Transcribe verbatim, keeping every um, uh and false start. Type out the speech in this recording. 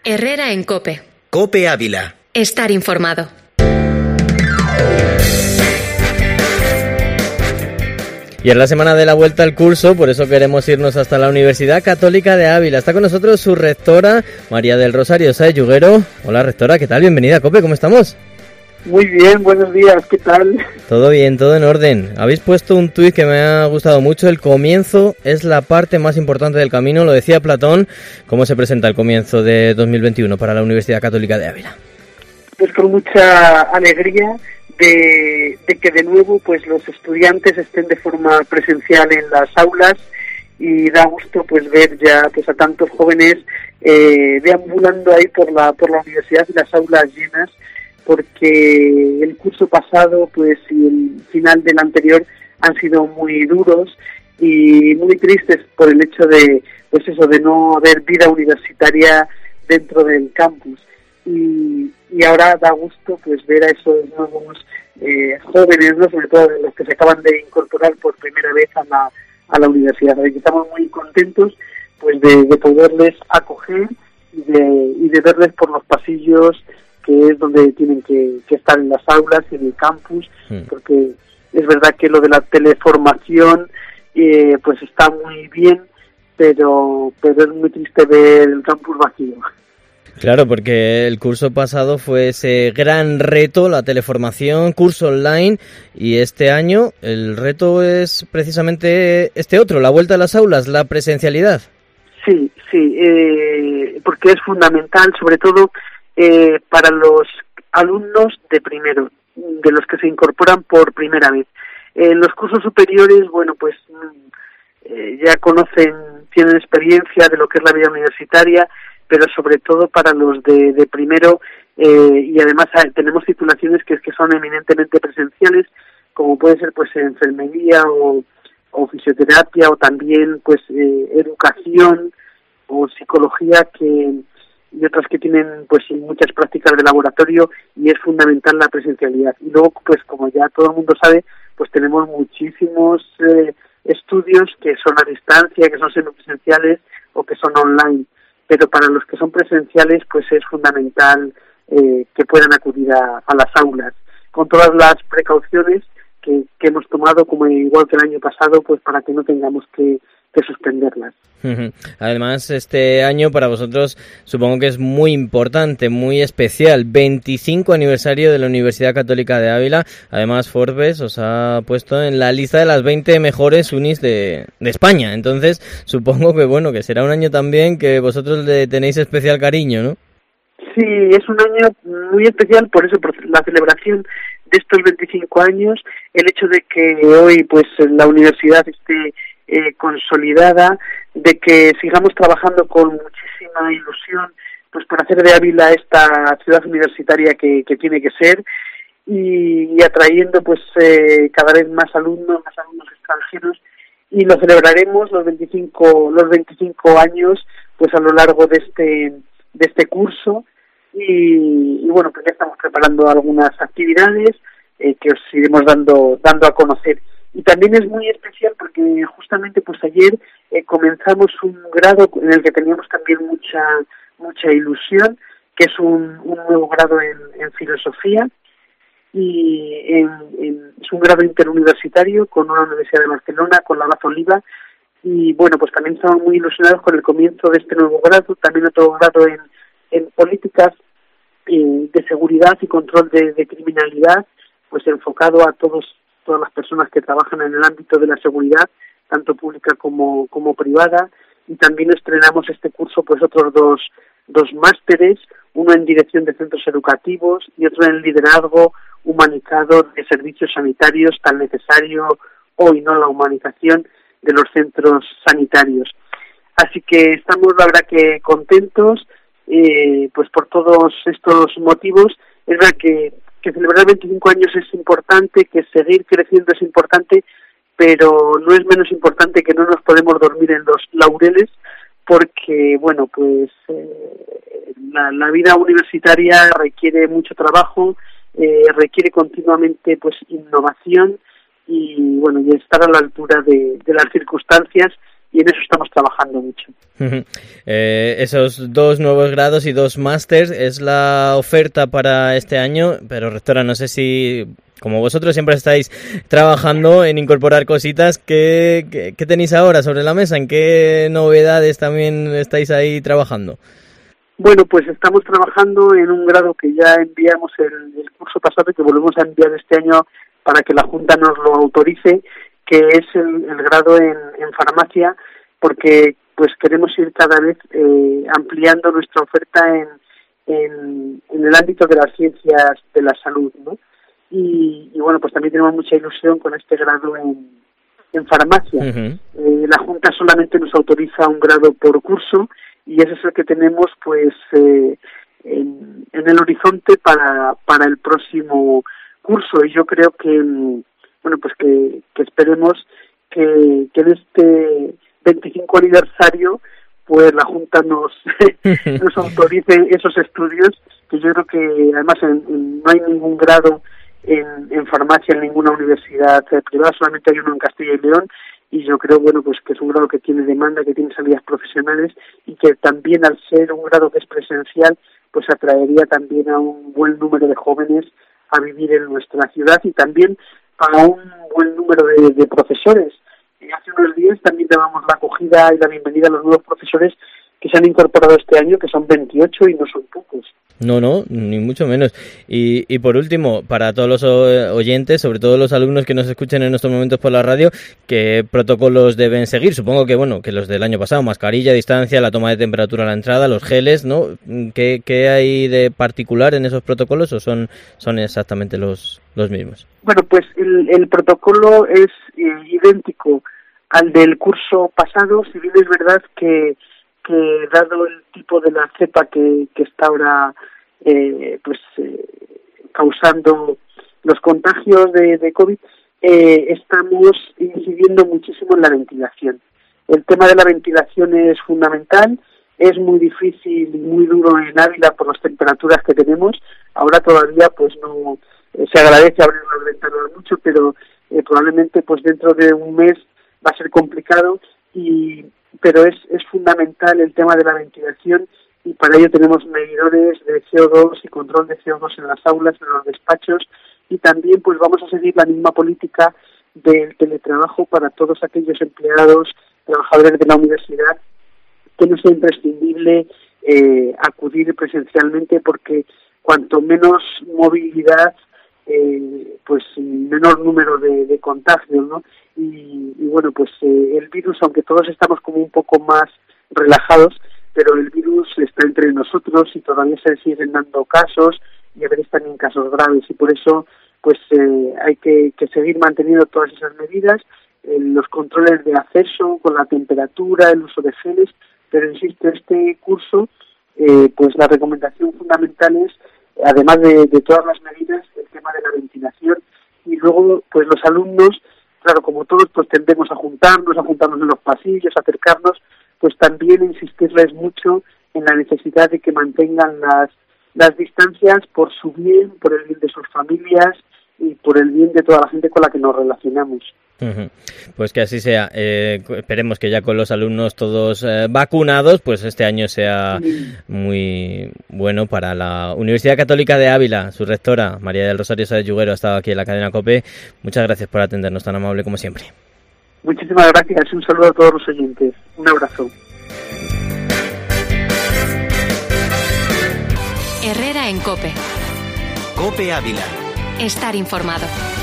Herrera en COPE. COPE Ávila. Estar informado. Y es la semana de la vuelta al curso, por eso queremos irnos hasta la Universidad Católica de Ávila. Está con nosotros su rectora, María del Rosario Sáez Yuguero. Hola, rectora, ¿qué tal? Bienvenida a COPE, ¿cómo estamos? Muy bien, buenos días, ¿qué tal? Todo bien, todo en orden. Habéis puesto un tuit que me ha gustado mucho. El comienzo es la parte más importante del camino, lo decía Platón. ¿Cómo se presenta el comienzo de dos mil veintiuno para la Universidad Católica de Ávila? Pues con mucha alegría de, de que de nuevo pues los estudiantes estén de forma presencial en las aulas, y da gusto pues ver ya pues a tantos jóvenes eh, deambulando ahí por la por la universidad y las aulas llenas, porque el curso pasado pues y el final del anterior han sido muy duros y muy tristes por el hecho de pues eso de no haber vida universitaria dentro del campus, y, y ahora da gusto pues ver a esos nuevos eh, jóvenes, ¿no? Sobre todo los que se acaban de incorporar por primera vez a la a la universidad. Así que estamos muy contentos pues de, de poderles acoger y de, y de verles por los pasillos, que es donde tienen que, que estar en las aulas y en el campus, sí. Porque es verdad que lo de la teleformación eh, pues está muy bien, pero pero es muy triste ver el campus vacío. Claro, porque el curso pasado fue ese gran reto, la teleformación, curso online, y este año el reto es precisamente este otro, la vuelta a las aulas, la presencialidad. Sí, sí, eh, porque es fundamental, sobre todo Eh, para los alumnos de primero, de los que se incorporan por primera vez. En eh, los cursos superiores, bueno, pues eh, ya conocen, tienen experiencia de lo que es la vida universitaria, pero sobre todo para los de, de primero, eh, y además tenemos titulaciones que, que son eminentemente presenciales, como puede ser pues enfermería o, o fisioterapia, o también pues eh, educación o psicología, que y otras que tienen pues muchas prácticas de laboratorio, y es fundamental la presencialidad. Y luego pues como ya todo el mundo sabe, pues tenemos muchísimos eh, estudios que son a distancia, que son semipresenciales o que son online, pero para los que son presenciales pues es fundamental eh, que puedan acudir a, a las aulas con todas las precauciones que, que hemos tomado, como igual que el año pasado, pues para que no tengamos que que suspenderlas. Además, este año para vosotros supongo que es muy importante, muy especial, veinticinco aniversario de la Universidad Católica de Ávila. Además, Forbes os ha puesto en la lista de las veinte mejores unis de, de España. Entonces, supongo que bueno, que será un año también que vosotros le tenéis especial cariño, ¿no? Sí, es un año muy especial, por eso, por la celebración de estos veinticinco años, el hecho de que hoy pues la universidad esté Eh, consolidada, de que sigamos trabajando con muchísima ilusión pues para hacer de Ávila esta ciudad universitaria que, que tiene que ser, y, y atrayendo pues eh, cada vez más alumnos, más alumnos extranjeros, y lo celebraremos los veinticinco los veinticinco años pues a lo largo de este de este curso, y, y bueno, pues ya estamos preparando algunas actividades eh, que os iremos dando dando a conocer. Y también es muy especial porque justamente pues ayer eh, comenzamos un grado en el que teníamos también mucha mucha ilusión, que es un, un nuevo grado en, en filosofía, y en, en, es un grado interuniversitario con una universidad de Barcelona, con la Baz Oliva, y bueno, pues también estamos muy ilusionados con el comienzo de este nuevo grado, también otro grado en, en políticas eh, de seguridad y control de, de criminalidad, pues enfocado a todos todas las personas que trabajan en el ámbito de la seguridad, tanto pública como, como privada. Y también estrenamos este curso pues otros dos, dos másteres, uno en dirección de centros educativos y otro en liderazgo humanizado de servicios sanitarios, tan necesario hoy, ¿no?, la humanización de los centros sanitarios. Así que estamos, la verdad, que contentos eh, pues por todos estos motivos. Es verdad que que celebrar veinticinco años es importante, que seguir creciendo es importante, pero no es menos importante que no nos podemos dormir en los laureles, porque, bueno, pues eh, la, la vida universitaria requiere mucho trabajo, eh, requiere continuamente pues innovación, y, bueno, y estar a la altura de, de las circunstancias y en eso estamos trabajando mucho. eh, esos dos nuevos grados y dos másters es la oferta para este año, pero rectora, no sé si, como vosotros siempre estáis trabajando en incorporar cositas, ¿qué, qué, qué tenéis ahora sobre la mesa? ¿En qué novedades también estáis ahí trabajando? Bueno, pues estamos trabajando en un grado que ya enviamos el, el curso pasado y que volvemos a enviar este año para que la Junta nos lo autorice, que es el, el grado en, en farmacia, porque pues queremos ir cada vez eh, ampliando nuestra oferta en, en, en el ámbito de las ciencias de la salud, ¿no? Y, y bueno, pues también tenemos mucha ilusión con este grado en, en farmacia. Uh-huh. Eh, la Junta solamente nos autoriza un grado por curso y ese es el que tenemos pues eh, en, en el horizonte para, para el próximo curso, y yo creo que bueno pues que, que esperemos que, que en este veinticinco aniversario pues la Junta nos nos autorice esos estudios, que yo creo que además en, en, no hay ningún grado en, en farmacia en ninguna universidad privada, solamente hay uno en Castilla y León, y yo creo bueno pues que es un grado que tiene demanda, que tiene salidas profesionales, y que también al ser un grado que es presencial pues atraería también a un buen número de jóvenes a vivir en nuestra ciudad, y también a un buen número de, de profesores. Y hace unos días también dábamos la acogida y la bienvenida a los nuevos profesores que se han incorporado este año, que son veintiocho y no son pocos. No, no, ni mucho menos. Y, y por último, para todos los oyentes, sobre todo los alumnos que nos escuchen en estos momentos por la radio, ¿qué protocolos deben seguir? Supongo que, bueno, que los del año pasado, mascarilla, distancia, la toma de temperatura a la entrada, los geles, ¿no? ¿Qué, qué hay de particular en esos protocolos o son, son exactamente los, los mismos? Bueno, pues el, el protocolo es eh, idéntico al del curso pasado, si bien es verdad que que dado el tipo de la cepa que, que está ahora eh, pues eh, causando los contagios de, de COVID, eh, estamos incidiendo muchísimo en la ventilación. El tema de la ventilación es fundamental, es muy difícil y muy duro en Ávila por las temperaturas que tenemos. Ahora todavía pues no eh, se agradece abrir las ventanas mucho, pero eh, probablemente pues dentro de un mes va a ser complicado, y pero es, es fundamental el tema de la ventilación, y para ello tenemos medidores de C O dos y control de C O dos en las aulas, en los despachos, y también pues vamos a seguir la misma política del teletrabajo para todos aquellos empleados, trabajadores de la universidad, que no sea imprescindible eh, acudir presencialmente, porque cuanto menos movilidad, eh, pues menor número de, de contagios, ¿no? Y, y bueno, pues eh, el virus, aunque todos estamos como un poco más relajados, pero el virus está entre nosotros y todavía se siguen dando casos, y a veces también casos graves, y por eso pues eh, hay que, que seguir manteniendo todas esas medidas, eh, los controles de acceso con la temperatura, el uso de geles, pero insisto, este curso eh, pues la recomendación fundamental es, además de, de todas las medidas, el tema de la ventilación, y luego pues los alumnos, claro, como todos pues tendemos a juntarnos, a juntarnos en los pasillos, a acercarnos, pues también insistirles mucho en la necesidad de que mantengan las, las distancias por su bien, por el bien de sus familias y por el bien de toda la gente con la que nos relacionamos. Pues que así sea. Eh, esperemos que ya con los alumnos todos eh, vacunados, pues este año sea muy bueno para la Universidad Católica de Ávila. Su rectora, María del Rosario Sáez Yuguero, ha estado aquí en la cadena COPE. Muchas gracias por atendernos, tan amable como siempre. Muchísimas gracias. Un saludo a todos los oyentes. Un abrazo. Herrera en COPE. COPE Ávila. Estar informado.